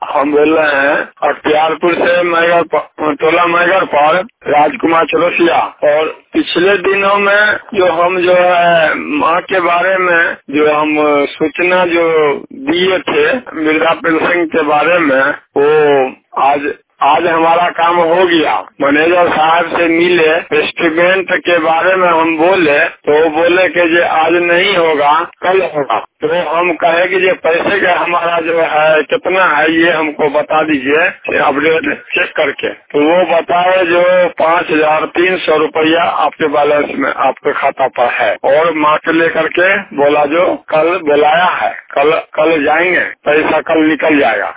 हम बोल रहे हैं अख्तियारपुर से टोला मैगर पर राजकुमार चौरसिया। और पिछले दिनों में जो है माँ के बारे में जो हम सूचना जो दिए थे वृद्धा पेंशन के बारे में, वो आज हमारा काम हो गया। मैनेजर साहब से मिले, एस्टिमेट के बारे में हम बोले तो वो बोले कि ये आज नहीं होगा, कल होगा। तो हम कहे कि ये पैसे का हमारा जो है कितना है ये हमको बता दीजिए अपडेट चेक करके। तो वो बताए जो 5300 रुपया आपके बैलेंस में आपके खाता पर है। और माँ के लेकर के बोला जो कल बुलाया है, कल जाएंगे, पैसा कल निकल जाएगा।